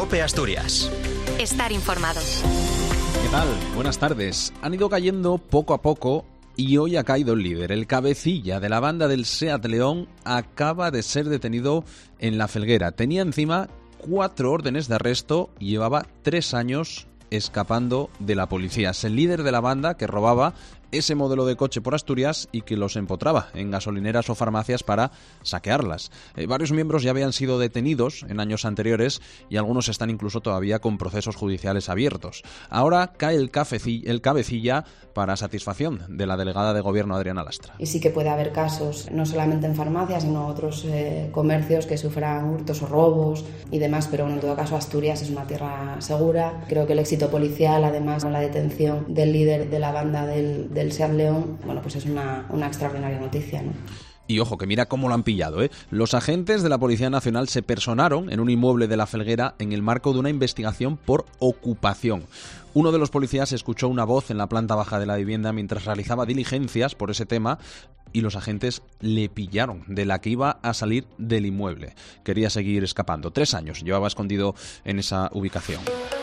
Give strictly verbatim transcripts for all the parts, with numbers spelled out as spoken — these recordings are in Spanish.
COPE Asturias. Estar informado. ¿Qué tal? Buenas tardes. Han ido cayendo poco a poco y hoy ha caído el líder. El cabecilla de la banda del SEAT León acaba de ser detenido en La Felguera. Tenía encima cuatro órdenes de arresto y llevaba tres años escapando de la policía. Es el líder de la banda que robaba ese modelo de coche por Asturias y que los empotraba en gasolineras o farmacias para saquearlas. Eh, varios miembros ya habían sido detenidos en años anteriores y algunos están incluso todavía con procesos judiciales abiertos. Ahora cae el, cafecilla, el cabecilla para satisfacción de la delegada de Gobierno Adriana Lastra. Y sí que puede haber casos, no solamente en farmacias, sino otros eh, comercios que sufran hurtos o robos y demás, pero bueno, en todo caso Asturias es una tierra segura. Creo que el éxito policial, además con la detención del líder de la banda del, del SEAT León, bueno, pues es una, una extraordinaria noticia, ¿no? Y ojo, que mira cómo lo han pillado, ¿eh? Los agentes de la Policía Nacional se personaron en un inmueble de La Felguera en el marco de una investigación por ocupación. Uno de los policías escuchó una voz en la planta baja de la vivienda mientras realizaba diligencias por ese tema y los agentes le pillaron de la que iba a salir del inmueble. Quería seguir escapando. Tres años llevaba escondido en esa ubicación.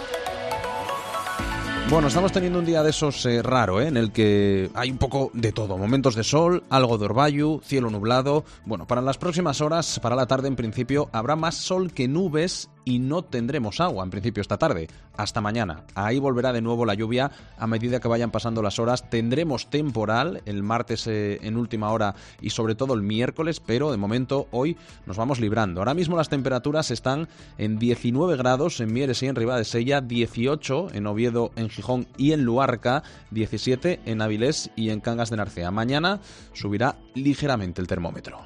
Bueno, estamos teniendo un día de esos eh, raro, ¿eh? En el que hay un poco de todo. Momentos de sol, algo de orvallo, cielo nublado. Bueno, para las próximas horas, para la tarde en principio, habrá más sol que nubes y no tendremos agua en principio esta tarde. Hasta mañana. Ahí volverá de nuevo la lluvia a medida que vayan pasando las horas. Tendremos temporal el martes eh, en última hora y sobre todo el miércoles, pero de momento hoy nos vamos librando. Ahora mismo las temperaturas están en diecinueve grados en Mieres y en Ribadesella, dieciocho en Oviedo, en Gijón y en Luarca, diecisiete en Avilés y en Cangas de Narcea. Mañana subirá ligeramente el termómetro.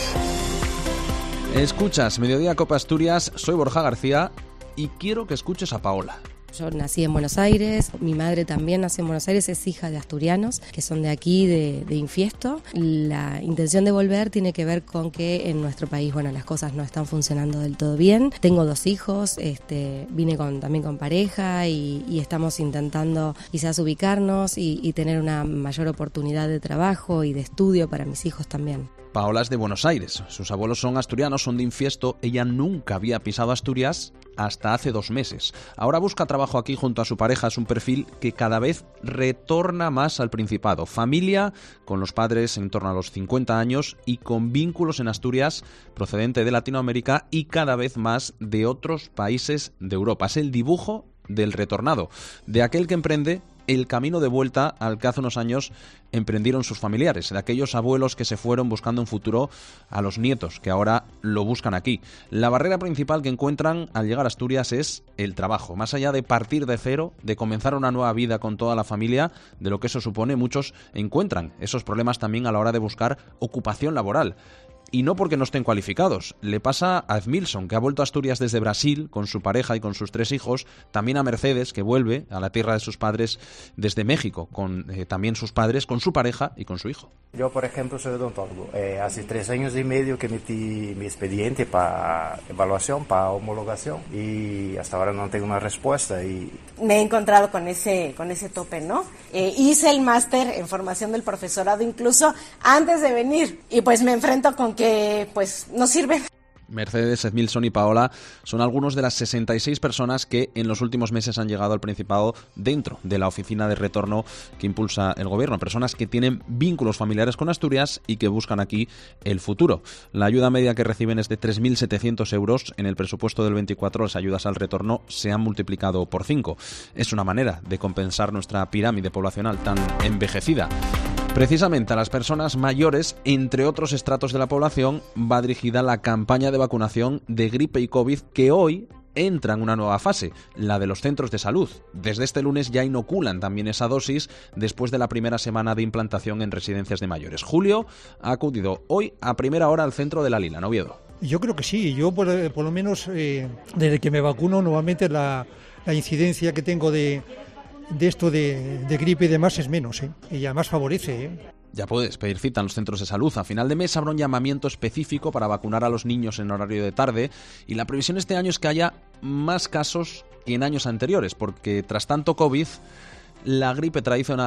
Escuchas Mediodía Cope Asturias, soy Borja García y quiero que escuches a Paola. Yo nací en Buenos Aires, mi madre también nació en Buenos Aires, es hija de asturianos que son de aquí, de, de Infiesto. La intención de volver tiene que ver con que en nuestro país, bueno, las cosas no están funcionando del todo bien. Tengo dos hijos, este, vine con, también con pareja y, y estamos intentando quizás ubicarnos y, y tener una mayor oportunidad de trabajo y de estudio para mis hijos también. Paola es de Buenos Aires, sus abuelos son asturianos, son de Infiesto, ella nunca había pisado Asturias hasta hace dos meses. Ahora busca trabajo aquí junto a su pareja, es un perfil que cada vez retorna más al Principado. Familia, con los padres en torno a los cincuenta años y con vínculos en Asturias, procedente de Latinoamérica y cada vez más de otros países de Europa. Es el dibujo del retornado, de aquel que emprende el camino de vuelta al que hace unos años emprendieron sus familiares, de aquellos abuelos que se fueron buscando un futuro a los nietos, que ahora lo buscan aquí. La barrera principal que encuentran al llegar a Asturias es el trabajo. Más allá de partir de cero, de comenzar una nueva vida con toda la familia, de lo que eso supone, muchos encuentran esos problemas también a la hora de buscar ocupación laboral. Y no porque no estén cualificados. Le pasa a Edmilson, que ha vuelto a Asturias desde Brasil con su pareja y con sus tres hijos. También a Mercedes, que vuelve a la tierra de sus padres desde México, con eh, también sus padres, con su pareja y con su hijo. Yo, por ejemplo, soy odontólogo. Eh, hace tres años y medio que metí mi expediente para evaluación, para homologación, y hasta ahora no tengo una respuesta. Y me he encontrado con ese, con ese tope, ¿no? Eh, hice el máster en formación del profesorado incluso antes de venir, y pues me enfrento con que que pues no sirve. Mercedes, Edmilson y Paola son algunos de las sesenta y seis personas que en los últimos meses han llegado al Principado dentro de la oficina de retorno que impulsa el gobierno. Personas que tienen vínculos familiares con Asturias y que buscan aquí el futuro. La ayuda media que reciben es de tres mil setecientos euros. En el presupuesto del veinticuatro las ayudas al retorno se han multiplicado por cinco. Es una manera de compensar nuestra pirámide poblacional tan envejecida. Precisamente a las personas mayores, entre otros estratos de la población, va dirigida la campaña de vacunación de gripe y COVID que hoy entra en una nueva fase, la de los centros de salud. Desde este lunes ya inoculan también esa dosis después de la primera semana de implantación en residencias de mayores. Julio ha acudido hoy a primera hora al centro de La Lila, en Oviedo. Yo creo que sí, yo por, por lo menos eh, desde que me vacuno nuevamente la, la incidencia que tengo de... de esto de, de gripe y demás es menos, ¿eh? Y además favorece, ¿eh? Ya puedes pedir cita en los centros de salud. A final de mes habrá un llamamiento específico para vacunar a los niños en horario de tarde y la previsión este año es que haya más casos que en años anteriores, porque tras tanto COVID, la gripe tradicional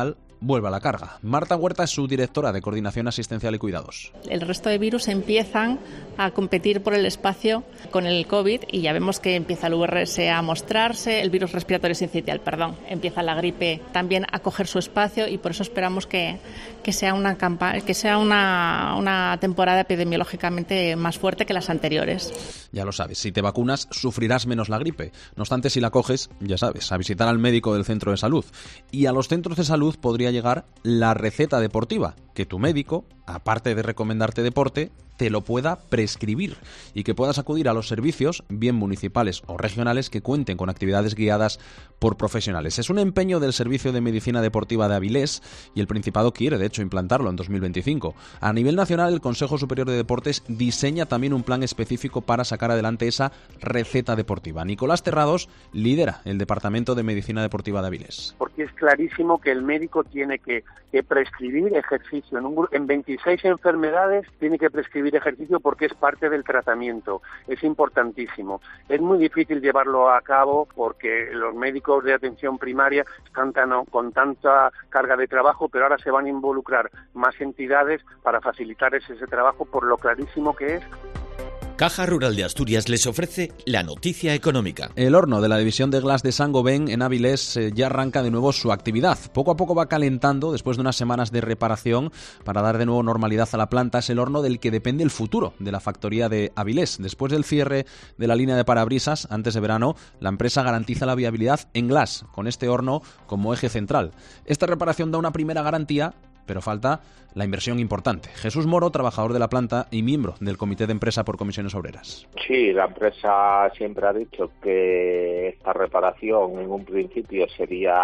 vuelve a la carga. Marta Huerta es su directora de Coordinación Asistencial y Cuidados. El resto de virus empiezan a competir por el espacio con el COVID y ya vemos que empieza el U R S a mostrarse, el virus respiratorio sincitial, perdón, empieza la gripe también a coger su espacio y por eso esperamos que, que sea una campa- que sea una, una temporada epidemiológicamente más fuerte que las anteriores. Ya lo sabes, si te vacunas sufrirás menos la gripe. No obstante, si la coges, ya sabes, a visitar al médico del centro de salud. Y a los centros de salud podría llegar la receta deportiva, que tu médico, aparte de recomendarte deporte, te lo pueda prescribir y que puedas acudir a los servicios, bien municipales o regionales, que cuenten con actividades guiadas por profesionales. Es un empeño del Servicio de Medicina Deportiva de Avilés y el Principado quiere, de hecho, implantarlo en dos mil veinticinco. A nivel nacional, el Consejo Superior de Deportes diseña también un plan específico para sacar adelante esa receta deportiva. Nicolás Terrados lidera el Departamento de Medicina Deportiva de Avilés. Porque es clarísimo que el médico tiene que, que prescribir ejercicio. En, un, en veintiséis enfermedades tiene que prescribir ejercicio porque es parte del tratamiento, es importantísimo. Es muy difícil llevarlo a cabo porque los médicos de atención primaria están tan, con tanta carga de trabajo, pero ahora se van a involucrar más entidades para facilitar ese, ese trabajo por lo clarísimo que es. Caja Rural de Asturias les ofrece la noticia económica. El horno de la división de Glass de Saint-Gobain en Avilés eh, ya arranca de nuevo su actividad. Poco a poco va calentando después de unas semanas de reparación para dar de nuevo normalidad a la planta. Es el horno del que depende el futuro de la factoría de Avilés. Después del cierre de la línea de parabrisas antes de verano, la empresa garantiza la viabilidad en Glass, con este horno como eje central. Esta reparación da una primera garantía, pero falta la inversión importante. Jesús Moro, trabajador de la planta y miembro del Comité de Empresa por Comisiones Obreras. Sí, la empresa siempre ha dicho que esta reparación en un principio sería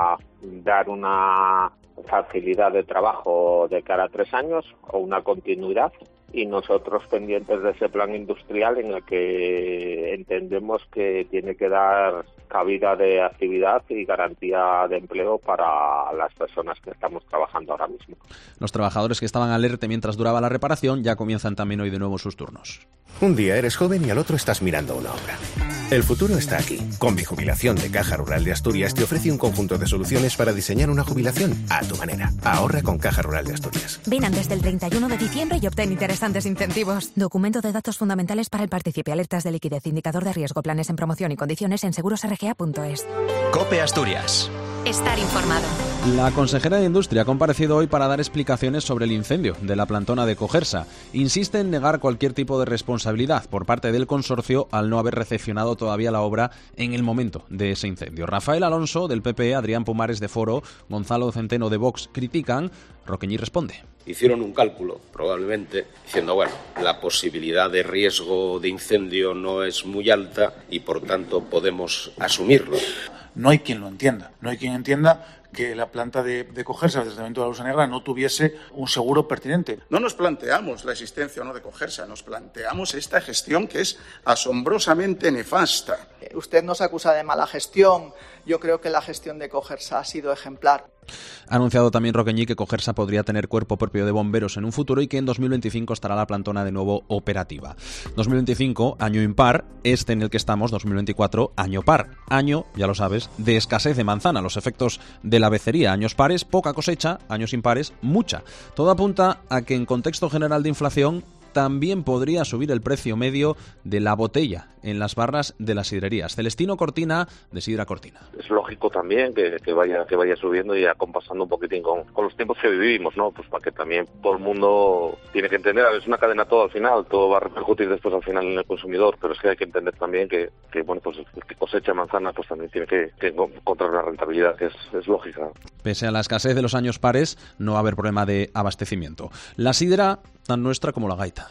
dar una facilidad de trabajo de cara a tres años o una continuidad, y nosotros pendientes de ese plan industrial en el que entendemos que tiene que dar cabida de actividad y garantía de empleo para las personas que estamos trabajando ahora mismo. Los trabajadores que estaban alerta mientras duraba la reparación ya comienzan también hoy de nuevo sus turnos. Un día eres joven y al otro estás mirando una obra. El futuro está aquí. Con Mi Jubilación de Caja Rural de Asturias te ofrece un conjunto de soluciones para diseñar una jubilación a tu manera. Ahorra con Caja Rural de Asturias. Ven antes del treinta y uno de diciembre y obtén interesantes incentivos. Documento de datos fundamentales para el participe, alertas de liquidez, indicador de riesgo, planes en promoción y condiciones en seguros r g a punto es. COPE Asturias. Estar informado. La consejera de Industria ha comparecido hoy para dar explicaciones sobre el incendio de la plantona de Cogersa. Insiste en negar cualquier tipo de responsabilidad por parte del consorcio al no haber recepcionado todavía la obra en el momento de ese incendio. Rafael Alonso, del P P, Adrián Pumares, de Foro, Gonzalo Centeno, de Vox, critican. Roqueñi responde. Hicieron un cálculo, probablemente, diciendo, bueno, la posibilidad de riesgo de incendio no es muy alta y, por tanto, podemos asumirlo. No hay quien lo entienda, no hay quien entienda que la planta de, de Cogersa, el tratamiento de la Lusa Negra, no tuviese un seguro pertinente. No nos planteamos la existencia o no de Cogersa, nos planteamos esta gestión que es asombrosamente nefasta. Usted nos acusa de mala gestión. Yo creo que la gestión de Cogersa ha sido ejemplar. Ha anunciado también Roqueñi que Cogersa podría tener cuerpo propio de bomberos en un futuro y que en dos mil veinticinco estará la plantona de nuevo operativa. dos mil veinticinco, año impar, este en el que estamos, dos mil veinticuatro, año par. Año, ya lo sabes, de escasez de manzana, los efectos de la becería. Años pares, poca cosecha, años impares, mucha. Todo apunta a que en contexto general de inflación también podría subir el precio medio de la botella en las barras de las sidrerías. Celestino Cortina, de Sidra Cortina. Es lógico también que, que vaya que vaya subiendo y acompasando un poquitín con, con los tiempos que vivimos, ¿no? Pues para que también todo el mundo tiene que entender, es una cadena todo al final, todo va a repercutir después al final en el consumidor, pero es que hay que entender también que, que bueno, pues el que cosecha manzana pues también tiene que, que encontrar una rentabilidad que es, es lógica. Pese a la escasez de los años pares, no va a haber problema de abastecimiento. La sidra, tan nuestra como la gaita.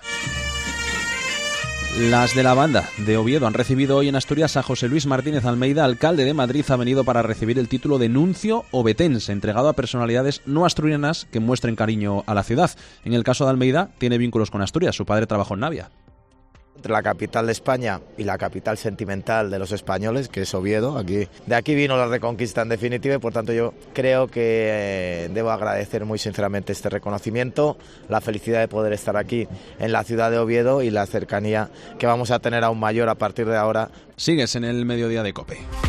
Las de la banda de Oviedo han recibido hoy en Asturias a José Luis Martínez Almeida, alcalde de Madrid. Ha venido para recibir el título de nuncio ovetense, entregado a personalidades no asturianas que muestren cariño a la ciudad. En el caso de Almeida, tiene vínculos con Asturias. Su padre trabajó en Navia. Entre la capital de España y la capital sentimental de los españoles, que es Oviedo, aquí de aquí vino la reconquista en definitiva, y por tanto yo creo que eh, debo agradecer muy sinceramente este reconocimiento, la felicidad de poder estar aquí en la ciudad de Oviedo y la cercanía que vamos a tener aún mayor a partir de ahora. Sigues en el Mediodía de COPE.